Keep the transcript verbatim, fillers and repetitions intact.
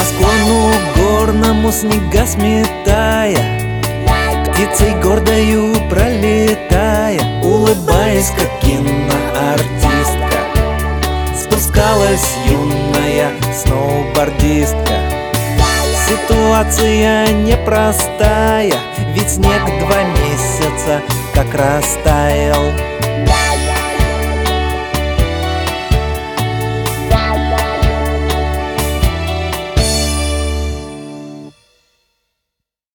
По склону горному снега сметая, птицей гордою пролетая, улыбаясь, как киноартистка, спускалась юная сноубордистка. Ситуация непростая, ведь снег два месяца как растаял.